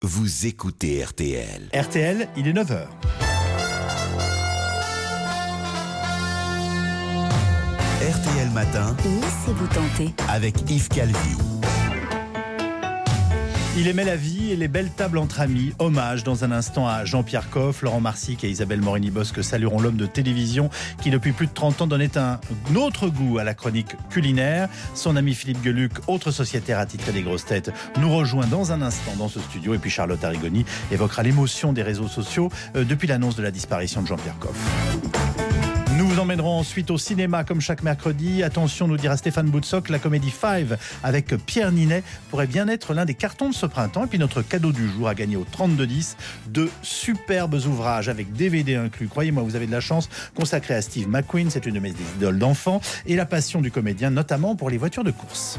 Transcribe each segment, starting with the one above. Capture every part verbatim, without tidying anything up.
Vous écoutez R T L. R T L, il est neuf heures. R T L Matin. Laissez-vous tenter. Avec Yves Calvi. Il aimait la vie et les belles tables entre amis. Hommage dans un instant à Jean-Pierre Coff, Laurent Marsic et Isabelle Morini-Bosque salueront l'homme de télévision qui depuis plus de trente ans donnait un autre goût à la chronique culinaire. Son ami Philippe Gueluc, autre sociétaire attitré des grosses têtes, nous rejoint dans un instant dans ce studio. Et puis Charlotte Arrigoni évoquera l'émotion des réseaux sociaux euh, depuis l'annonce de la disparition de Jean-Pierre Coff. Nous vous emmènerons ensuite au cinéma comme chaque mercredi. Attention, nous dira Stéphane Boutsock, la comédie Five avec Pierre Ninet pourrait bien être l'un des cartons de ce printemps. Et puis notre cadeau du jour a gagné au trente-deux dix de superbes ouvrages avec D V D inclus. Croyez-moi, vous avez de la chance, consacré à Steve McQueen, c'est une de mes idoles d'enfant, et la passion du comédien, notamment pour les voitures de course.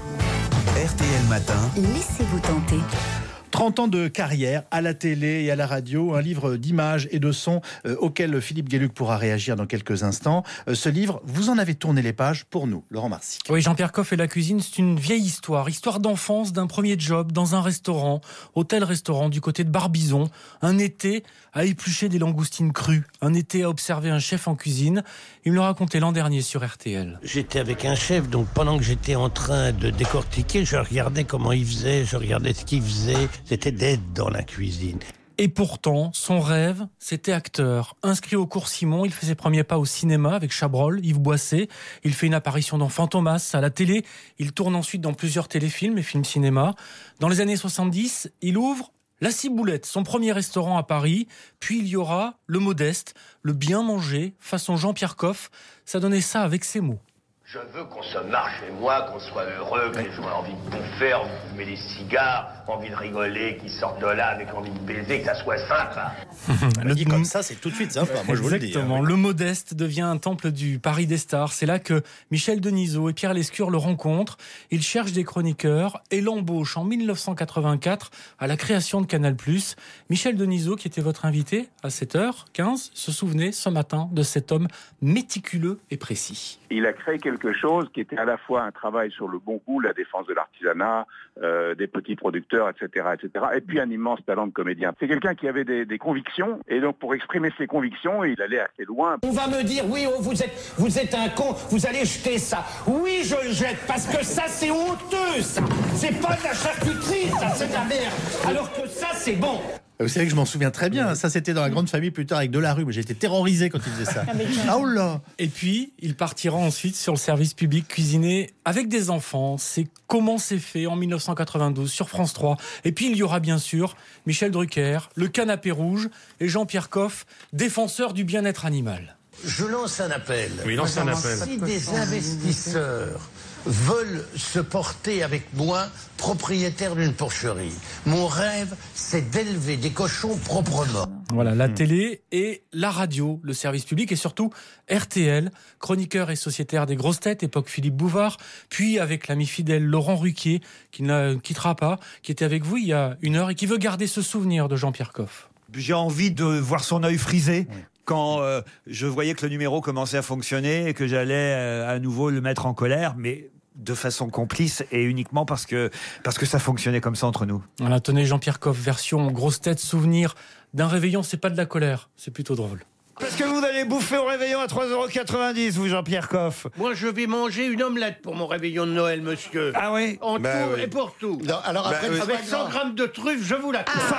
R T L Matin. Laissez-vous tenter. trente ans de carrière à la télé et à la radio, un livre d'images et de sons euh, auquel Philippe Gueluc pourra réagir dans quelques instants. Euh, ce livre, vous en avez tourné les pages pour nous, Laurent Marsic. Oui, Jean-Pierre Coff et la cuisine, c'est une vieille histoire. Histoire d'enfance, d'un premier job dans un restaurant, hôtel-restaurant du côté de Barbizon. Un été à éplucher des langoustines crues. Un été à observer un chef en cuisine. Il me le racontait l'an dernier sur R T L. J'étais avec un chef, donc pendant que j'étais en train de décortiquer, je regardais comment il faisait, je regardais ce qu'il faisait. C'était d'être dans la cuisine. Et pourtant, son rêve, c'était acteur. Inscrit au cours Simon, il fait ses premiers pas au cinéma avec Chabrol, Yves Boisset. Il fait une apparition dans Fantomas à la télé. Il tourne ensuite dans plusieurs téléfilms et films cinéma. Dans les années soixante-dix, il ouvre La Ciboulette, son premier restaurant à Paris. Puis il y aura Le Modeste, le bien manger, façon Jean-Pierre Coff. Ça donnait ça avec ces mots. Je veux qu'on se marre chez moi, qu'on soit heureux, que les gens aient envie de bouffer, envie de fumer des cigares, envie de rigoler, qu'ils sortent de là avec envie de baiser, que ça soit sympa. Le dit comme ça, c'est tout de suite sympa. Moi, je vous le dis. Exactement. Hein, oui. Le Modeste devient un temple du Paris des stars. C'est là que Michel Denisot et Pierre Lescure le rencontrent. Ils cherchent des chroniqueurs et l'embauchent en dix-neuf cent quatre-vingt-quatre à la création de Canal plus. Michel Denisot, qui était votre invité à sept heures quinze, se souvenait ce matin de cet homme méticuleux et précis. Il a créé quelque chose qui était à la fois un travail sur le bon goût, la défense de l'artisanat, euh, des petits producteurs, et cetera, et cetera, et puis un immense talent de comédien. C'est quelqu'un qui avait des, des convictions, et donc pour exprimer ses convictions, il allait assez loin. On va me dire, oui, oh, vous êtes, vous êtes un con, vous allez jeter ça. Oui, je le jette, parce que ça, c'est honteux, ça. C'est pas de la charcuterie, ça, c'est de la merde. Alors que ça, c'est bon. Vous savez que je m'en souviens très bien. Ça, c'était dans la grande famille plus tard avec Delarue. J'ai été terrorisé quand il faisait ça. Ah oh là. Et puis, il partira ensuite sur le service public cuisiner avec des enfants. C'est Comment c'est fait en dix-neuf cent quatre-vingt-douze sur France trois. Et puis, il y aura bien sûr Michel Drucker, le canapé rouge et Jean-Pierre Coff, défenseur du bien-être animal. Je lance un appel. Oui, lance un appel. Si des investisseurs veulent se porter avec moi propriétaire d'une porcherie, mon rêve, c'est d'élever des cochons proprement. Voilà, la télé et la radio, le service public et surtout R T L, chroniqueur et sociétaire des grosses têtes, époque Philippe Bouvard, puis avec l'ami fidèle Laurent Ruquier, qui ne quittera pas, qui était avec vous il y a une heure et qui veut garder ce souvenir de Jean-Pierre Coff. J'ai envie de voir son œil frisé. Oui. Quand euh, je voyais que le numéro commençait à fonctionner et que j'allais euh, à nouveau le mettre en colère, mais de façon complice et uniquement parce que, parce que ça fonctionnait comme ça entre nous. Voilà, tenez Jean-Pierre Coff, version grosse tête, souvenir d'un réveillon, c'est pas de la colère, c'est plutôt drôle. Parce que vous allez bouffer au réveillon à trois euros quatre-vingt-dix, vous Jean-Pierre Coff. Moi, je vais manger une omelette pour mon réveillon de Noël, monsieur. Ah oui? En Ben tout oui. et pour tout. Non, alors après, Ben, avec cent grammes de truffes, je vous la coupe.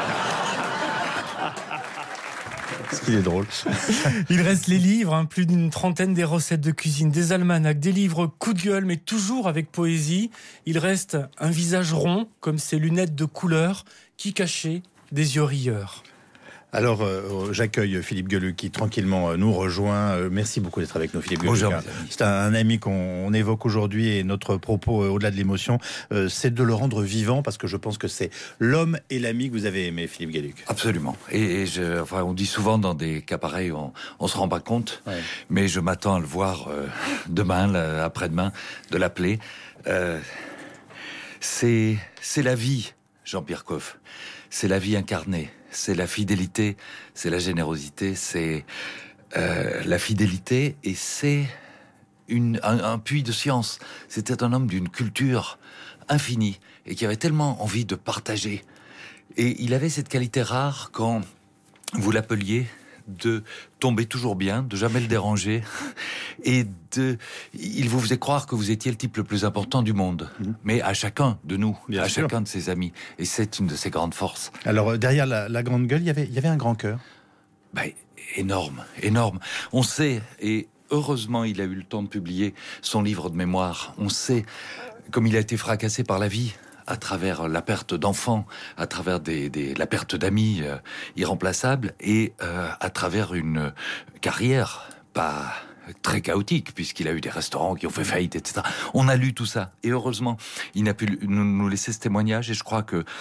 Ce qu'il est drôle. Il reste les livres, hein, plus d'une trentaine des recettes de cuisine, des almanachs, des livres coup de gueule, mais toujours avec poésie. Il reste un visage rond, comme ses lunettes de couleur, qui cachaient des yeux rieurs. Alors, euh, j'accueille Philippe Gueluc qui tranquillement euh, nous rejoint. Euh, merci beaucoup d'être avec nous, Philippe Gueluc. Bonjour. C'est un, un ami qu'on on évoque aujourd'hui et notre propos, euh, au-delà de l'émotion, euh, c'est de le rendre vivant parce que je pense que c'est l'homme et l'ami que vous avez aimé, Philippe Gueluc. Absolument. Et, et je, enfin, on dit souvent dans des cas pareils, on, on se rend pas compte, Ouais. mais je m'attends à le voir euh, demain, là, après-demain, de l'appeler. Euh, c'est, c'est la vie, Jean-Pierre Coff. C'est la vie incarnée. C'est la fidélité, c'est la générosité, c'est euh, la fidélité et c'est une, un, un puits de science. C'était un homme d'une culture infinie et qui avait tellement envie de partager Et il avait cette qualité rare quand vous l'appeliez de tomber toujours bien, de jamais le déranger, et de, il vous faisait croire que vous étiez le type le plus important du monde, mmh. mais à chacun de nous, bien à sûr. Chacun de ses amis, et c'est une de ses grandes forces. Alors derrière la, la grande gueule, il y avait, il y avait un grand cœur. Ben, énorme, énorme. On sait, et heureusement il a eu le temps de publier son livre de mémoire, on sait comme il a été fracassé par la vie, à travers la perte d'enfants, à travers des, des, la perte d'amis euh, irremplaçables, et euh, à travers une carrière pas très chaotique, puisqu'il a eu des restaurants qui ont fait faillite, et cetera. On a lu tout ça, et heureusement, il a pu nous, nous laisser ce témoignage, et je crois que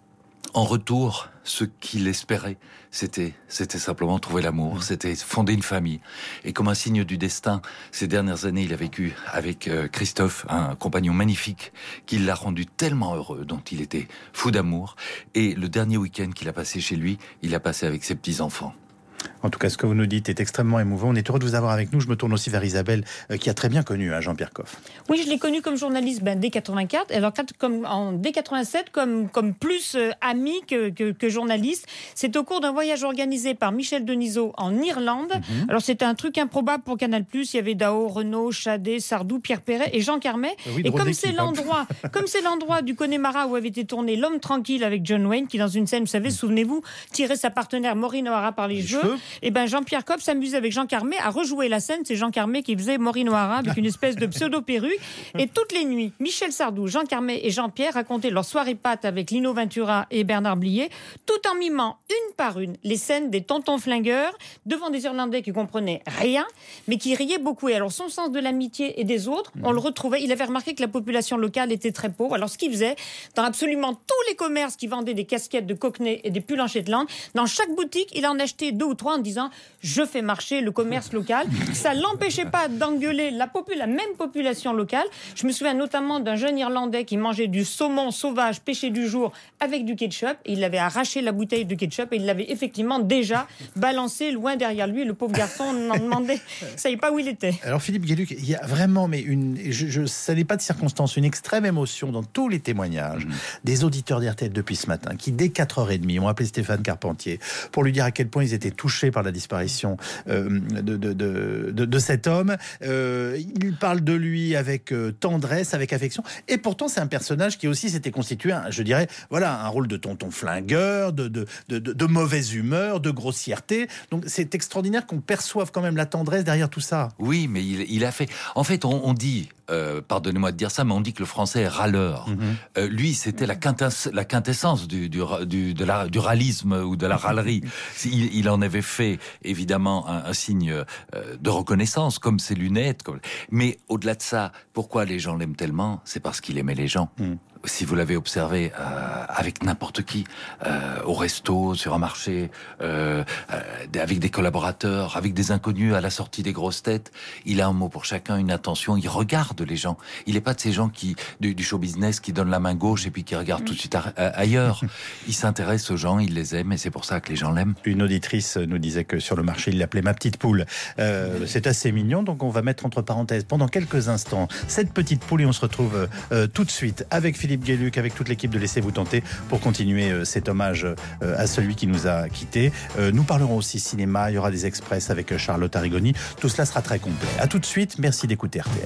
en retour, ce qu'il espérait, c'était, c'était simplement trouver l'amour, c'était fonder une famille. Et comme un signe du destin, ces dernières années, il a vécu avec euh, Christophe, un compagnon magnifique, qui l'a rendu tellement heureux, dont il était fou d'amour. Et le dernier week-end qu'il a passé chez lui, il l'a passé avec ses petits-enfants. En tout cas, ce que vous nous dites est extrêmement émouvant. On est heureux de vous avoir avec nous. Je me tourne aussi vers Isabelle, euh, qui a très bien connu hein, Jean-Pierre Coff. Oui, je l'ai connu comme journaliste ben, dès quatre-vingt-quatre, alors comme, en, dès quatre-vingt-sept, comme, comme plus euh, ami que, que, que journaliste. C'est au cours d'un voyage organisé par Michel Denisot en Irlande. Mm-hmm. Alors, c'était un truc improbable pour Canal+. Il y avait Dao, Renaud, Chadet, Sardou, Pierre Perret et Jean Carmet. Oui, et comme c'est, l'endroit, comme c'est l'endroit du Connemara où avait été tourné L'Homme Tranquille avec John Wayne, qui dans une scène, vous savez, mm. souvenez-vous, tirait sa partenaire Maureen O'Hara par les, les cheveux, cheveux. Et ben Jean-Pierre Coff s'amusait avec Jean Carmet à rejouer la scène. C'est Jean Carmet qui faisait Maureen O'Hara avec une espèce de pseudo-perruque. Et toutes les nuits, Michel Sardou, Jean Carmet et Jean-Pierre racontaient leur soirée pâte avec Lino Ventura et Bernard Blier, tout en mimant une par une les scènes des tontons flingueurs devant des Irlandais qui comprenaient rien, mais qui riaient beaucoup. Et alors son sens de l'amitié et des autres, on le retrouvait. Il avait remarqué que la population locale était très pauvre. Alors ce qu'il faisait, dans absolument tous les commerces qui vendaient des casquettes de Cockney et des pulls en Shetland, dans chaque boutique, il en achetait deux ou trois en disant je fais marcher le commerce local. Ça l'empêchait pas d'engueuler la, popul- la même population locale. Je me souviens notamment d'un jeune Irlandais qui mangeait du saumon sauvage pêché du jour avec du ketchup. Et il avait arraché la bouteille de ketchup et il l'avait effectivement déjà balancé loin derrière lui. Le pauvre garçon n'en demandait, ne savait pas où il était. Alors Philippe Gueluc, il y a vraiment, mais une, je, je, ça n'est pas de circonstance, une extrême émotion dans tous les témoignages mmh. des auditeurs d'R T L depuis ce matin, qui dès quatre heures trente ont appelé Stéphane Carpentier pour lui dire à quel point ils étaient touchés par la disparition euh, de, de, de, de, de cet homme. Euh, il parle de lui avec euh, tendresse, avec affection, et pourtant c'est un personnage qui aussi s'était constitué, un, je dirais, voilà, un rôle de tonton flingueur, de, de, de, de, de mauvaise humeur, de grossièreté. Donc c'est extraordinaire qu'on perçoive quand même la tendresse derrière tout ça. Oui, mais il, il a fait... En fait, on, on dit... Euh, pardonnez-moi de dire ça, mais on dit que le français est râleur. Mm-hmm. Euh, lui, c'était la, quintess- la quintessence du, du, du, de la, du râlisme ou de la râlerie. il, il en avait fait, évidemment, un, un signe euh, de reconnaissance, comme ses lunettes. Comme... Mais au-delà de ça, pourquoi les gens l'aiment tellement ? C'est parce qu'il aimait les gens. Mm. Si vous l'avez observé euh, avec n'importe qui, euh, au resto, sur un marché, euh, euh, avec des collaborateurs, avec des inconnus à la sortie des grosses têtes, il a un mot pour chacun, une attention, il regarde les gens. Il n'est pas de ces gens qui du, du show business qui donnent la main gauche et puis qui regardent tout de suite a, a, ailleurs. Il s'intéresse aux gens, il les aime et c'est pour ça que les gens l'aiment. Une auditrice nous disait que sur le marché, il l'appelait ma petite poule. Euh, c'est assez mignon, donc on va mettre entre parenthèses pendant quelques instants cette petite poule et on se retrouve euh, tout de suite avec Philippe Philippe Gueluc, avec toute l'équipe de Laissez-vous tenter pour continuer euh, cet hommage euh, à celui qui nous a quittés. Euh, nous parlerons aussi cinéma, il y aura des express avec Charlotte Arrigoni. Tout cela sera très complet. À tout de suite, merci d'écouter R T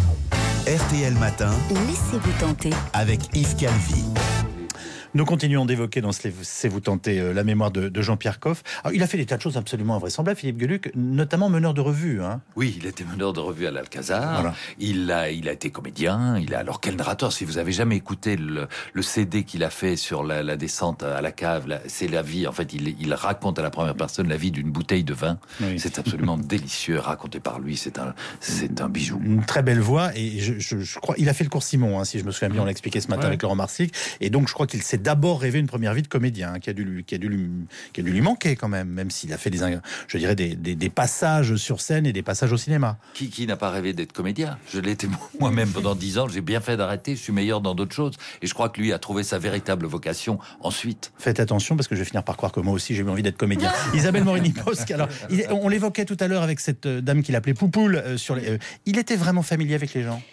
L. R T L Matin. Laissez-vous tenter. Avec Yves Calvi. Nous continuons d'évoquer dans ce Laissez-vous tenter euh, la mémoire de, de Jean-Pierre Coff. Alors, il a fait des tas de choses absolument invraisemblables, Philippe Gueluc, notamment meneur de revue. Hein. Oui, il était meneur de revue à l'Alcazar. Voilà. Il a, il a été comédien. Il a, alors quel narrateur, si vous avez jamais écouté le, le C D qu'il a fait sur la, la descente à la cave, la, c'est la vie. En fait, il, il raconte à la première personne la vie d'une bouteille de vin. Oui. C'est absolument délicieux, raconté par lui. C'est un, c'est un bijou. Une très belle voix. Et je, je, je crois, il a fait le cours Simon, hein, si je me souviens bien. On l'a expliqué ce matin ouais. avec Laurent Marsic. Et donc, je crois qu'il s'est d'abord rêvé une première vie de comédien, hein, qui a dû lui, qui a dû lui, qui a dû lui manquer quand même, même s'il a fait des, je dirais des, des, des passages sur scène et des passages au cinéma. Qui, qui n'a pas rêvé d'être comédien ? Je l'ai été moi-même pendant dix ans. J'ai bien fait d'arrêter. Je suis meilleur dans d'autres choses. Et je crois que lui a trouvé sa véritable vocation ensuite. Faites attention parce que je vais finir par croire que moi aussi j'ai eu envie d'être comédien. Isabelle Morini-Bosque. Alors, il, on l'évoquait tout à l'heure avec cette dame qu'il appelait Poupoule. Euh, sur les, euh, il était vraiment familier avec les gens.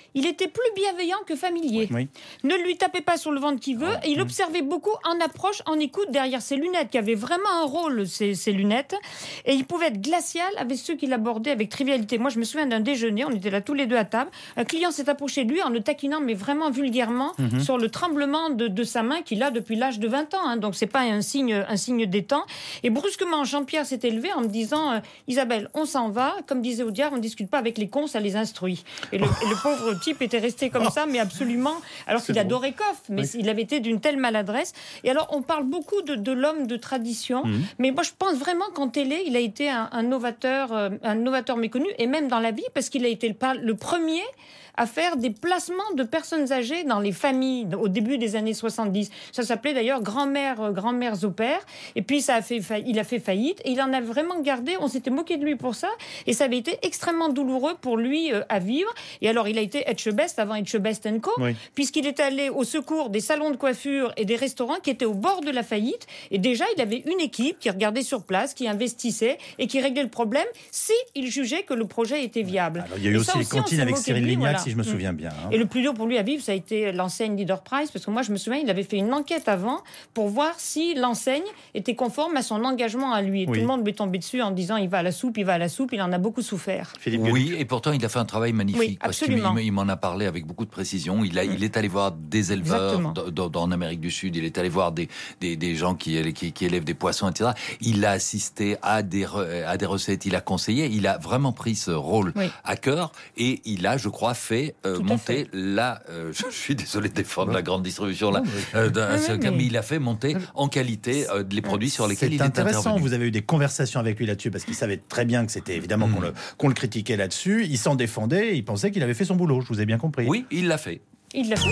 il était plus bienveillant que familier. Oui. Ne lui tapez pas sur le ventre qui veut. Et il observait beaucoup en approche, en écoute, derrière ses lunettes, qui avaient vraiment un rôle, ces, ces lunettes. Et il pouvait être glacial avec ceux qui l'abordaient avec trivialité. Moi, je me souviens d'un déjeuner, on était là tous les deux à table. Un client s'est approché de lui en le taquinant, mais vraiment vulgairement, mm-hmm. sur le tremblement de, de sa main qu'il a depuis l'âge de vingt ans. Hein. Donc, c'est pas un signe, un signe des temps. Et brusquement, Jean-Pierre s'est élevé en me disant euh, Isabelle, on s'en va. Comme disait Audiard, on ne discute pas avec les cons, ça les instruit. Et le, et le pauvre type était resté comme ça, mais absolument. Alors qu'il adorait Coff, mais oui. il avait été d'une telle maladresse. Et alors, on parle beaucoup de, de l'homme de tradition, mmh. mais moi, je pense vraiment qu'en télé, il a été un, un novateur, euh, un novateur méconnu, et même dans la vie, parce qu'il a été le, le premier à faire des placements de personnes âgées dans les familles au début des années soixante-dix. Ça s'appelait d'ailleurs grand-mère, euh, grand-mères au père. Et puis ça a fait, fa... il a fait faillite et il en a vraiment gardé. On s'était moqué de lui pour ça et ça avait été extrêmement douloureux pour lui euh, à vivre. Et alors il a été Etchebest avant Etchebest and Co. Oui. Puisqu'il est allé au secours des salons de coiffure et des restaurants qui étaient au bord de la faillite. Et déjà il avait une équipe qui regardait sur place, qui investissait et qui réglait le problème si il jugeait que le projet était viable. Alors, il y a eu aussi les cantines avec Cyril Lignac, voilà. si je me souviens bien. Hein. Et le plus dur pour lui à vivre, ça a été l'enseigne Leader Price, parce que moi, je me souviens, il avait fait une enquête avant pour voir si l'enseigne était conforme à son engagement à lui. Et oui. tout le monde lui est tombé dessus en disant, il va à la soupe, il va à la soupe, il en a beaucoup souffert. Philippe oui, et pourtant, il a fait un travail magnifique. Oui, parce qu'il il m'en a parlé avec beaucoup de précision. Il, a, il est allé voir des éleveurs en Amérique du Sud, il est allé voir des, des, des gens qui, qui, qui élèvent des poissons, et cetera. Il a assisté à des, à des recettes, il a conseillé, il a vraiment pris ce rôle oui. à cœur, et il a, je crois, fait euh, monter là, euh, je suis désolé de défendre ouais. la grande distribution là, euh, oui, mais... mais il a fait monter en qualité euh, les produits sur lesquels il est intervenu. C'est intéressant, vous avez eu des conversations avec lui là-dessus, parce qu'il savait très bien que c'était évidemment mmh. qu'on, le, qu'on le critiquait là-dessus, il s'en défendait, il pensait qu'il avait fait son boulot, je vous ai bien compris. Oui, il l'a fait. Il l'a fait.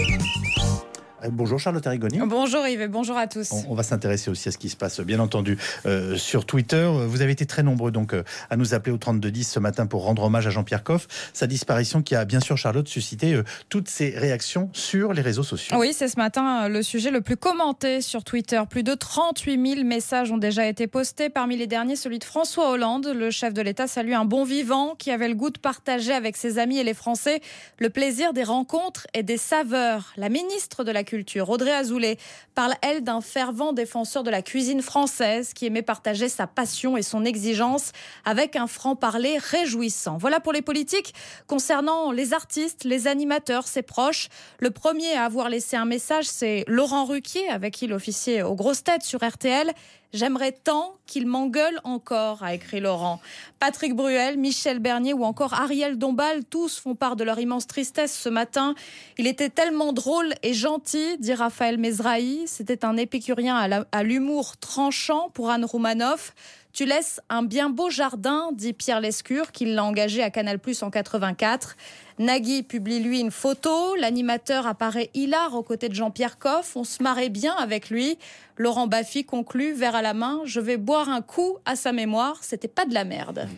Bonjour Charlotte Arrigoni. Bonjour Yves, bonjour à tous. On, on va s'intéresser aussi à ce qui se passe, bien entendu, euh, sur Twitter. Vous avez été très nombreux donc euh, à nous appeler au trente-deux dix ce matin pour rendre hommage à Jean-Pierre Coff. Sa disparition qui a bien sûr, Charlotte, suscité euh, toutes ces réactions sur les réseaux sociaux. Oui, c'est ce matin euh, le sujet le plus commenté sur Twitter. Plus de trente-huit mille messages ont déjà été postés. Parmi les derniers, celui de François Hollande. Le chef de l'État salue un bon vivant qui avait le goût de partager avec ses amis et les Français le plaisir des rencontres et des saveurs. La ministre de la Culture, Audrey Azoulay, parle, elle, d'un fervent défenseur de la cuisine française qui aimait partager sa passion et son exigence avec un franc-parler réjouissant. Voilà pour les politiques. Concernant les artistes, les animateurs, ses proches, le premier à avoir laissé un message, c'est Laurent Ruquier, avec qui il officiait aux grosses têtes sur R T L. J'aimerais tant qu'il m'engueule encore, a écrit Laurent. Patrick Bruel, Michel Bernier ou encore Ariel Dombal, tous font part de leur immense tristesse ce matin. Il était tellement drôle et gentil, dit Raphaël Mezrahi. C'était un épicurien à, la, à l'humour tranchant pour Anne Roumanoff. Tu laisses un bien beau jardin, dit Pierre Lescure, qui l'a engagé à Canal plus en quatre-vingt-quatre. Nagui publie lui une photo. L'animateur apparaît hilar aux côtés de Jean-Pierre Coff. On se marrait bien avec lui. Laurent Baffy conclut, verre à la main, je vais boire un coup à sa mémoire. C'était pas de la merde.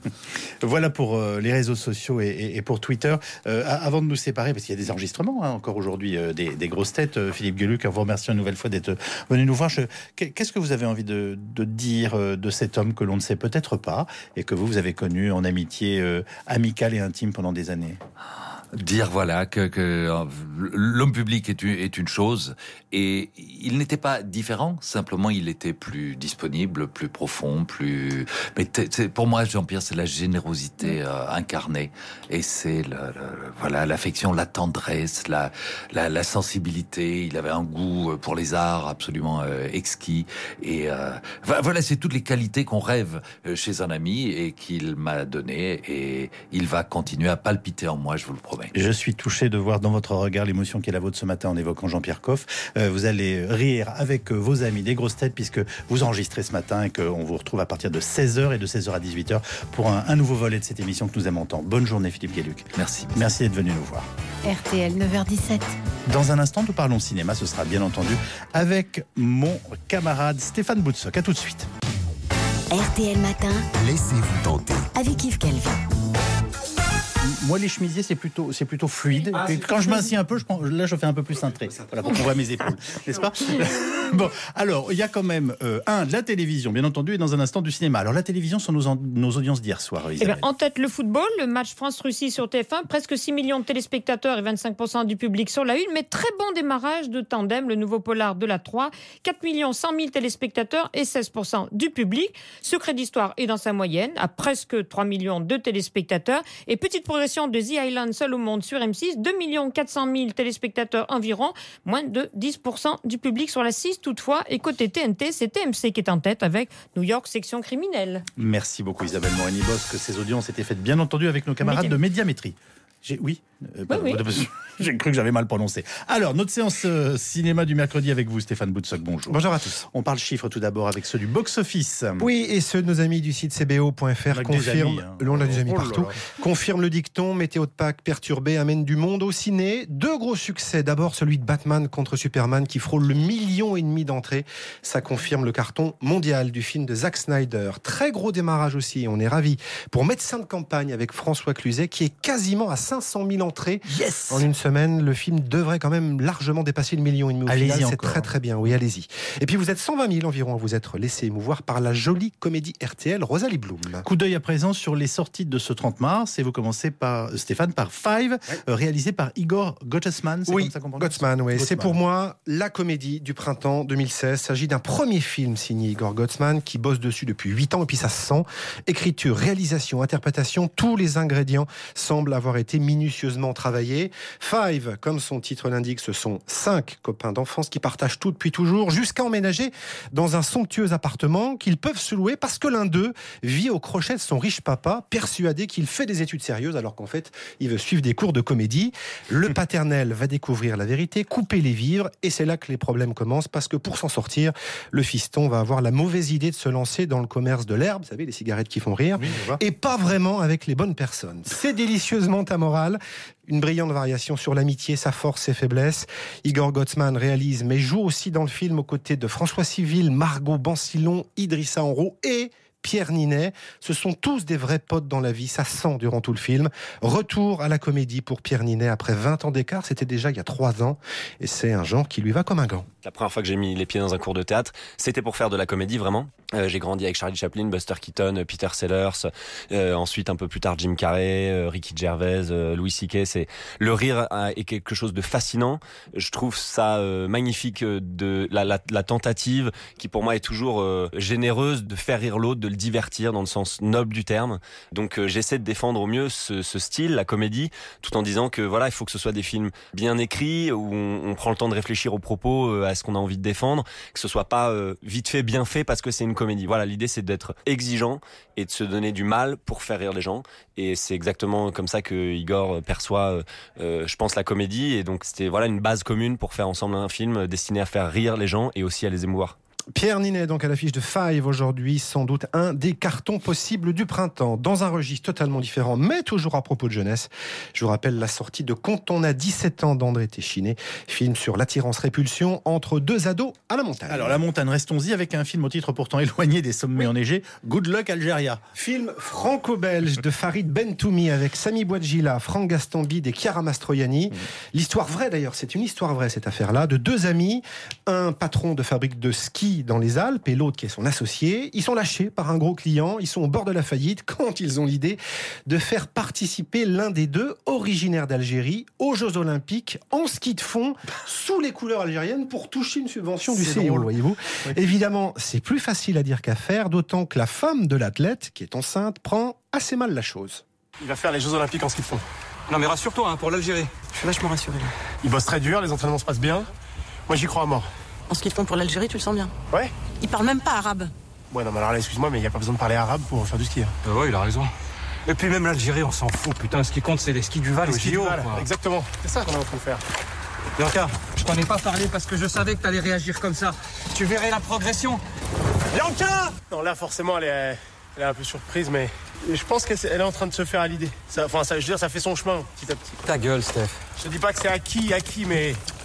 Voilà pour euh, les réseaux sociaux et, et, et pour Twitter. Euh, avant de nous séparer, parce qu'il y a des enregistrements hein, encore aujourd'hui euh, des, des grosses têtes, euh, Philippe Gueluc, vous remercie une nouvelle fois d'être venu nous voir. Je, qu'est-ce que vous avez envie de, de dire euh, de cet homme que l'on ne sait peut-être pas et que vous, vous avez connu en amitié euh, amicale et intime pendant des années? Dire voilà que, que l'homme public est une, est une chose et il n'était pas différent, simplement il était plus disponible, plus profond, plus. Mais t- t- pour moi, Jean-Pierre, c'est la générosité euh, incarnée et c'est le, le, voilà l'affection, la tendresse, la, la, la sensibilité. Il avait un goût pour les arts absolument euh, exquis et euh, voilà, c'est toutes les qualités qu'on rêve chez un ami et qu'il m'a donné et il va continuer à palpiter en moi, je vous le promets. Je suis touché de voir dans votre regard l'émotion qui est la vôtre ce matin en évoquant Jean-Pierre Coff. Euh, vous allez rire avec vos amis des grosses têtes puisque vous enregistrez ce matin et qu'on vous retrouve à partir de seize heures et de seize heures à dix-huit heures pour un, un nouveau volet de cette émission que nous aimons tant. Bonne journée Philippe Gueluc. Merci. Merci d'être venu nous voir. R T L neuf heures dix-sept. Dans un instant, nous parlons cinéma. Ce sera bien entendu avec mon camarade Stéphane Boutsock. À tout de suite. R T L Matin. Laissez-vous tenter. Avec Yves Calvi. Moi, les chemisiers, c'est plutôt, c'est plutôt fluide. Ah, et quand je m'assieds un peu, je prends, là, je fais un peu plus cintré. Voilà, pour qu'on voit mes épaules. N'est-ce pas? Bon, alors, il y a quand même, euh, un, de la télévision, bien entendu, et dans un instant, du cinéma. Alors, la télévision sont nos, en, nos audiences d'hier soir, eh bien, en tête, le football, le match France-Russie sur T F un, presque six millions de téléspectateurs et vingt-cinq pour cent du public sur la une, mais très bon démarrage de Tandem, le nouveau polar de la trois, quatre millions cent mille téléspectateurs et seize pour cent du public. Secret d'Histoire est dans sa moyenne, à presque trois millions de téléspectateurs, et petite progression de The Island, seul au monde sur M six, deux millions quatre cent mille téléspectateurs environ, moins de dix pour cent du public sur la six toutefois, et côté T N T, c'est T M C qui est en tête avec New York section criminelle. Merci beaucoup Isabelle Morini-Bosque. Ces audiences étaient faites bien entendu avec nos camarades Média. de Médiamétrie. J'ai, oui, euh, bah oui. J'ai cru que j'avais mal prononcé. Alors, notre séance euh, cinéma du mercredi avec vous, Stéphane Boutsock, bonjour. Bonjour à tous. On parle chiffres tout d'abord avec ceux du box-office. Oui, et ceux de nos amis du site c b o point f r confirment, hein. L'on a des amis oh partout, là là. confirme le dicton, météo de Pâques perturbée amène du monde au ciné. Deux gros succès, d'abord celui de Batman contre Superman qui frôle le million et demi d'entrées. Ça confirme le carton mondial du film de Zack Snyder. Très gros démarrage aussi, on est ravis. Pour Médecin de campagne avec François Cluzet qui est quasiment à cinq cent mille entrées. Yes. En une semaine, le film devrait quand même largement dépasser le million et demi au allez-y final. encore. C'est très très bien, oui, allez-y. Et puis vous êtes cent vingt mille environ à vous être laissé émouvoir par la jolie comédie R T L Rosalie Bloom. Coup d'œil à présent sur les sorties de ce trente mars, et vous commencez par, Stéphane, par Five, ouais. euh, réalisé par Igor Gottesman. Oui, Gottesman, oui. C'est pour moi la comédie du printemps deux mille seize. Il s'agit d'un premier film signé Igor Gottesman qui bosse dessus depuis huit ans, et puis ça se sent. Écriture, réalisation, interprétation, tous les ingrédients semblent avoir été minutieusement travaillés. Five, comme son titre l'indique, ce sont cinq copains d'enfance qui partagent tout depuis toujours, jusqu'à emménager dans un somptueux appartement qu'ils peuvent se louer parce que l'un d'eux vit au crochet de son riche papa, persuadé qu'il fait des études sérieuses alors qu'en fait, il veut suivre des cours de comédie. Le paternel va découvrir la vérité, couper les vivres, et c'est là que les problèmes commencent parce que pour s'en sortir, le fiston va avoir la mauvaise idée de se lancer dans le commerce de l'herbe, vous savez, les cigarettes qui font rire, oui, et pas vraiment avec les bonnes personnes. C'est délicieusement amoral. Une brillante variation sur l'amitié, sa force, ses faiblesses. Igor Gottesman réalise, mais joue aussi dans le film aux côtés de François Civil, Margot Bancillon, Idrissa Enro et Pierre Ninet. Ce sont tous des vrais potes dans la vie, ça sent durant tout le film. Retour à la comédie pour Pierre Ninet après vingt ans d'écart, c'était déjà il y a trois ans, et c'est un genre qui lui va comme un gant. La première fois que j'ai mis les pieds dans un cours de théâtre, c'était pour faire de la comédie vraiment. Euh, j'ai grandi avec Charlie Chaplin, Buster Keaton, Peter Sellers, euh, ensuite un peu plus tard Jim Carrey, euh, Ricky Gervais, euh, Louis C K. C'est le rire euh, est quelque chose de fascinant. Je trouve ça euh, magnifique de la, la, la tentative qui pour moi est toujours euh, généreuse de faire rire l'autre, de le divertir dans le sens noble du terme. Donc euh, j'essaie de défendre au mieux ce, ce style, la comédie, tout en disant que voilà, il faut que ce soit des films bien écrits où on, on prend le temps de réfléchir aux propos, euh, à ce qu'on a envie de défendre, que ce soit pas euh, vite fait, bien fait parce que c'est une comédie. Voilà, l'idée c'est d'être exigeant et de se donner du mal pour faire rire les gens. Et c'est exactement comme ça que Igor perçoit, euh, je pense, la comédie. Et donc c'était voilà une base commune pour faire ensemble un film destiné à faire rire les gens et aussi à les émouvoir. Pierre Ninet, donc à l'affiche de Five aujourd'hui, sans doute un des cartons possibles du printemps, dans un registre totalement différent, mais toujours à propos de jeunesse. Je vous rappelle la sortie de Quand on a dix-sept ans d'André Téchiné, film sur l'attirance-répulsion entre deux ados à la montagne. Alors la montagne, restons-y avec un film au titre pourtant éloigné des sommets enneigés, Good Luck Algeria. Film franco-belge de Farid Bentoumi avec Sami Bouadjila, Franck Gastambide et Chiara Mastroianni. Mmh. L'histoire vraie d'ailleurs, c'est une histoire vraie cette affaire-là, de deux amis, un patron de fabrique de ski dans les Alpes et l'autre qui est son associé. Ils sont lâchés par un gros client, ils sont au bord de la faillite quand ils ont l'idée de faire participer l'un des deux, originaire d'Algérie, aux Jeux Olympiques en ski de fond sous les couleurs algériennes pour toucher une subvention du C I O, voyez-vous. Oui. Évidemment, c'est plus facile à dire qu'à faire, d'autant que la femme de l'athlète, qui est enceinte, prend assez mal la chose. Il va faire les Jeux Olympiques en ski de fond. Non mais rassure-toi, hein, pour l'Algérie. Je suis vachement rassuré. Il bosse très dur, les entraînements se passent bien. Moi j'y crois à mort. En ski de fond pour l'Algérie, tu le sens bien? Ouais. Il parle même pas arabe. Ouais, non, mais alors là, excuse-moi, mais il n'y a pas besoin de parler arabe pour faire du ski. Euh, ouais, il a raison. Et puis même l'Algérie, on s'en fout, putain. Ce qui compte, c'est les skis du Val, les skis du Val. Exactement. C'est ça qu'on est en train de faire. Bianca, je t'en ai pas parlé parce que je savais que t'allais réagir comme ça. Tu verrais la progression. Bianca! Non, là, forcément, elle est, elle est un peu surprise, mais je pense qu'elle est en train de se faire à l'idée. Ça, enfin, ça, je veux dire, ça fait son chemin, petit à petit. Ta gueule, Steph. Je te dis pas que c'est acquis, acquis, mais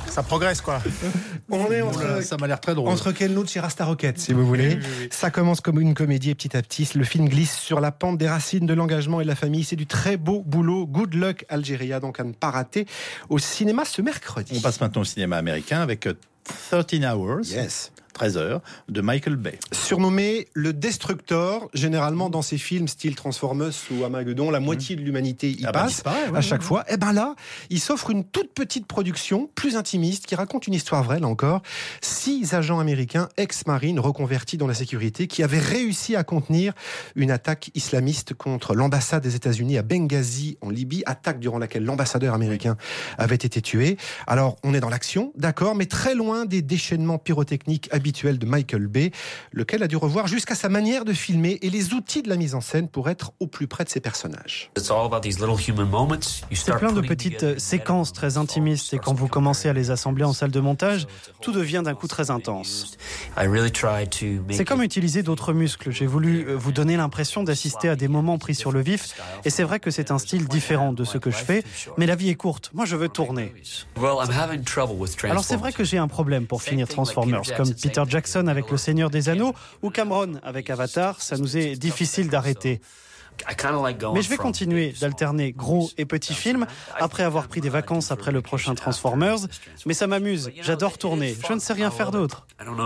ça progresse, quoi. On est entre, Oula, ça m'a l'air très drôle. entre Ken Loach et Rasta Rocket, si vous voulez. Oui, oui, oui. Ça commence comme une comédie et petit à petit, le film glisse sur la pente des racines de l'engagement et de la famille. C'est du très beau boulot. Good luck Algérie, donc à ne pas rater au cinéma ce mercredi. On passe maintenant au cinéma américain avec thirteen hours. Yes. treize heures, de Michael Bay. Surnommé le Destructor, généralement dans ces films style Transformers ou Armageddon, la moitié de l'humanité y Ah bah, passe disparaît, ouais, à chaque ouais, fois. Et ben là, il s'offre une toute petite production, plus intimiste, qui raconte une histoire vraie, là encore. Six agents américains, ex-marines, reconvertis dans la sécurité, qui avaient réussi à contenir une attaque islamiste contre l'ambassade des États-Unis à Benghazi, en Libye, attaque durant laquelle l'ambassadeur américain avait été tué. Alors, on est dans l'action, d'accord, mais très loin des déchaînements pyrotechniques habituels de Michael Bay, lequel a dû revoir jusqu'à sa manière de filmer et les outils de la mise en scène pour être au plus près de ses personnages. C'est plein de petites séquences très intimistes et quand vous commencez à les assembler en salle de montage, tout devient d'un coup très intense. C'est comme utiliser d'autres muscles. J'ai voulu vous donner l'impression d'assister à des moments pris sur le vif et c'est vrai que c'est un style différent de ce que je fais, mais la vie est courte. Moi, je veux tourner. Alors c'est vrai que j'ai un problème pour finir Transformers, comme Peter Jackson avec Le Seigneur des Anneaux ou Cameron avec Avatar, ça nous est difficile d'arrêter. Mais je vais continuer d'alterner gros et petits films après avoir pris des vacances après le prochain Transformers. Mais ça m'amuse, j'adore tourner, je ne sais rien faire d'autre.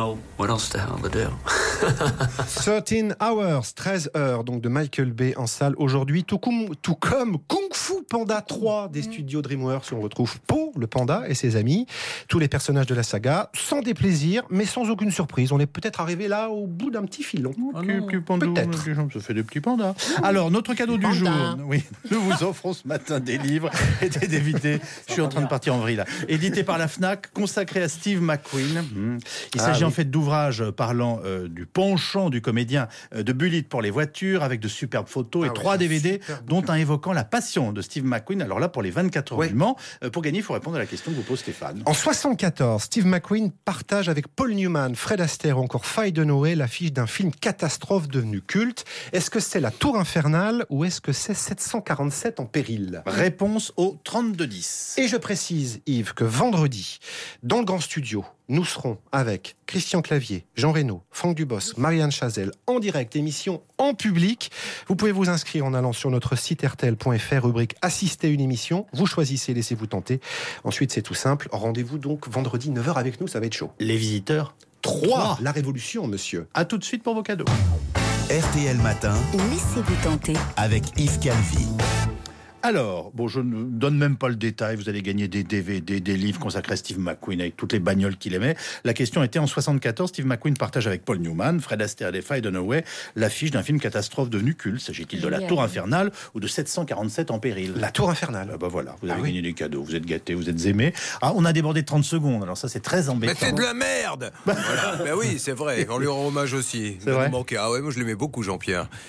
thirteen hours, treize heures, donc de Michael Bay en salle aujourd'hui, tout comme, tout comme Kung Fu Panda trois des studios DreamWorks, où on retrouve Po, le panda, et ses amis, tous les personnages de la saga, sans déplaisir, mais sans aucune surprise. On est peut-être arrivé là au bout d'un petit filon. Ah non, peut-être. Ça fait des petits pandas. Alors, notre cadeau du Panda. jour. Oui, nous vous offrons ce matin des livres et des D V D. Je suis en train de partir en vrille là. Édité par la Fnac, consacré à Steve McQueen. Il Ah, s'agit oui. en fait d'ouvrages parlant euh, du penchant du comédien euh, de Bullitt pour les voitures, avec de superbes photos Ah et ouais, trois c'est un D V D, super dont un évoquant la passion de Steve McQueen. Alors là, pour les vingt-quatre heures Ouais. du Mans, euh, pour gagner, il faut répondre à la question que vous pose Stéphane. En soixante-quatorze, Steve McQueen partage avec Paul Newman, Fred Astaire ou encore Faye Dunaway l'affiche d'un film catastrophe devenu culte. Est-ce que c'est La Tour Infernale ou est-ce que c'est sept cent quarante-sept en péril? Réponse au trente-deux dix. Et je précise, Yves, que vendredi, dans le grand studio, nous serons avec Christian Clavier, Jean Reno, Franck Dubosc, Marianne Chazelle, en direct, émission en public. Vous pouvez vous inscrire en allant sur notre site R T L point F R, rubrique Assister une émission. Vous choisissez, laissez-vous tenter. Ensuite, c'est tout simple. Rendez-vous donc vendredi neuf heures avec nous, ça va être chaud. Les visiteurs trois. La révolution, monsieur. À tout de suite pour vos cadeaux. R T L Matin Laissez-vous tenter. avec Yves Calvi. Alors, bon, je ne donne même pas le détail. Vous allez gagner des D V D, des livres consacrés à Steve McQueen avec toutes les bagnoles qu'il aimait. La question était en soixante-quatorze, Steve McQueen partage avec Paul Newman, Fred Astaire et Faye Dunaway l'affiche d'un film catastrophe devenu culte. S'agit-il de La Génial. Tour Infernale ou de sept cent quarante-sept en péril? La Tour Infernale. Ah bah voilà, vous avez Ah oui. gagné des cadeaux, vous êtes gâtés, vous êtes aimés. Ah, on a débordé de trente secondes, alors ça c'est très embêtant. Mais c'est de la merde. Voilà. Ben oui, c'est vrai. On lui rend hommage aussi. C'est vrai. Il nous manquait. Ah ouais, moi je l'aimais beaucoup, Jean-Pierre.